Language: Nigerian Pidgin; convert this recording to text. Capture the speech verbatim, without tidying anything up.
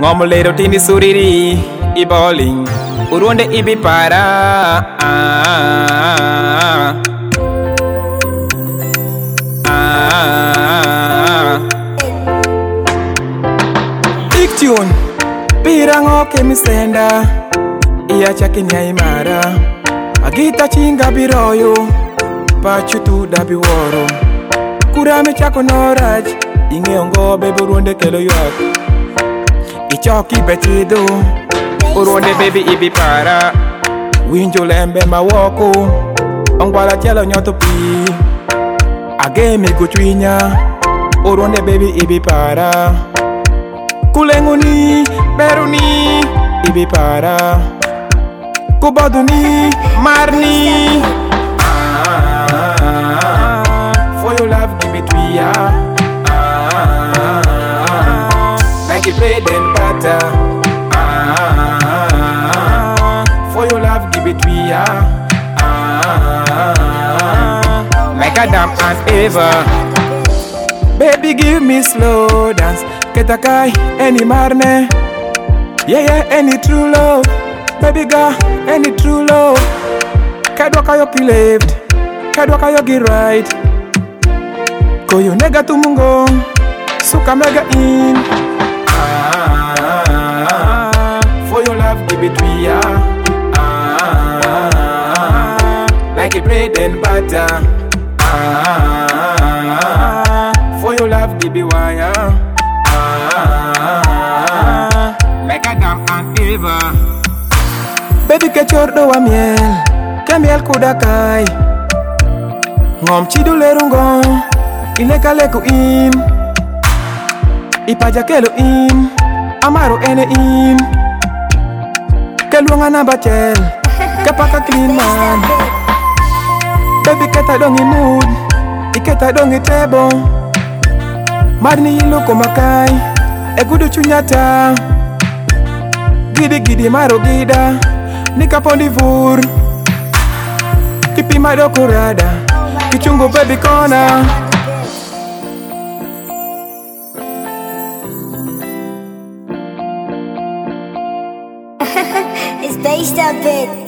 Ngomolero tini suriri i bowling Uruonde ibi para ah, ah. Big tune Pirango kemisenda Iya chakin ya imara Agita chinga biroyo Pachutu dabi woro Kurame chako noraj Ingeongo bebe uruonde kelo yuak Ichoki betido Uruonde baby ibi para Winjo lembe mawoko Ongwala chelo nyoto pi Agemi kuchwinya Uruonde baby ibi para Kulenguni beruni ibi para Kuboduni marni ah, For your love give it to ya ah, Like it bread and butter ah, For your love give it to ya ah, Like Adam and Eva Baby give me slow dance Ketakai any marne Yeah yeah any true love Baby girl any true love Kadwa kayo kileved Kadwa kayo gi right Koyo nega tumungo Suka mega in ah, For your love give it to ya ah, Like a bread and butter ah, For your love give it wire ah, Like Adam and Eva Baby ke chordo wa miel Ke miel kudakai Ngom chidu lerungo Ileka leku im Ipaja kelo im Amaro ene im Ke luanga namba chel Ke paka clean man Baby keta dongi mood Iketa dongi tebo Marni hilo kumakai Egudu chunyata Gidi gidi maro gida Nika pondi vur Kipi madoko rada Kichungo baby kona It's based up it